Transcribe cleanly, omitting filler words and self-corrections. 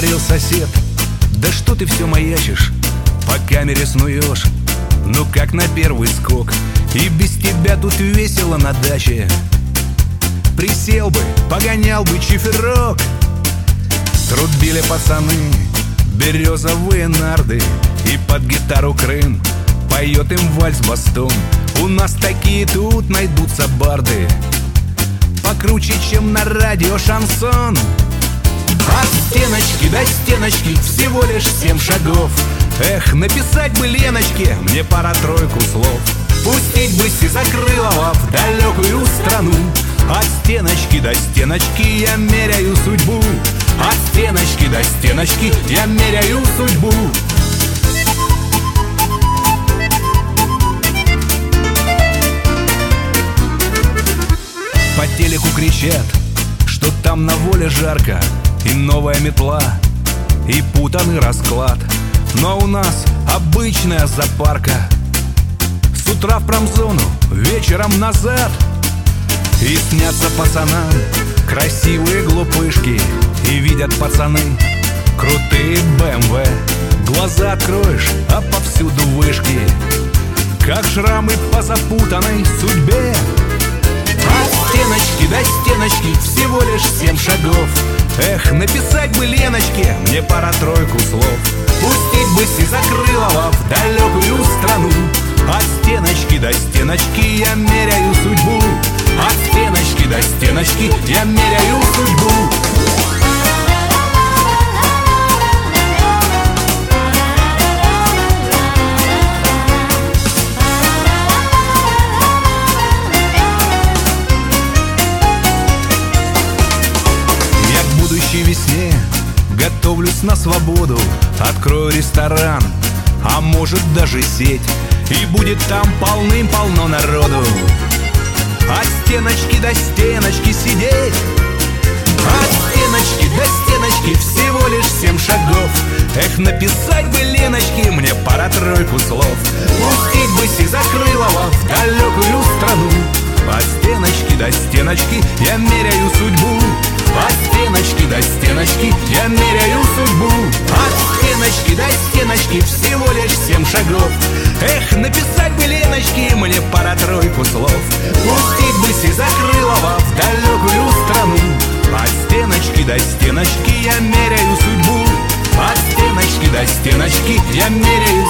Говорил сосед: да что ты все маячишь, по камере снуешь, ну как на первый скок. И без тебя тут весело на даче. Присел бы, погонял бы чиферок. Трубили пацаны березовые нарды, и под гитару Крым поет им вальс-бастон. У нас такие тут найдутся барды, покруче, чем на радио шансон. От стеночки до стеночки всего лишь 7 шагов. Эх, написать бы Леночке мне пара-тройку слов. Пустить бы Сизокрылова в далекую страну. От стеночки до стеночки я меряю судьбу. От стеночки до стеночки я меряю судьбу. По телеку кричат, что там на воле жарко, и новая метла, и путанный расклад. Но у нас обычная запарка. С утра в промзону, вечером назад. И снятся пацанам красивые глупышки, и видят пацаны крутые БМВ. Глаза откроешь, а повсюду вышки, как шрамы по запутанной судьбе. От стеночки до стеночки всего лишь 7 шагов. Эх, написать бы Леночке мне пара-тройку слов. Пустить бы Сизокрылова в далекую страну. От стеночки до стеночки я меряю судьбу. От стеночки до стеночки я меряю судьбу. Весне готовлюсь на свободу, открою ресторан, а может даже сеть, и будет там полным-полно народу. От стеночки до стеночки сидеть. От стеночки до стеночки всего лишь 7 шагов. Эх, написать бы Леночке мне пара-тройку слов. Пустить бы Сизокрылова в далекую страну. От стеночки до стеночки я меряю судьбу. От стеночки до стеночки я меряю судьбу. От стеночки до стеночки всего лишь 7 шагов. Эх, написать бы Леночке мне пара-тройку слов. Пустить бы Сизокрылова в далекую страну. От стеночки до стеночки я меряю судьбу. От стеночки до стеночки я меряю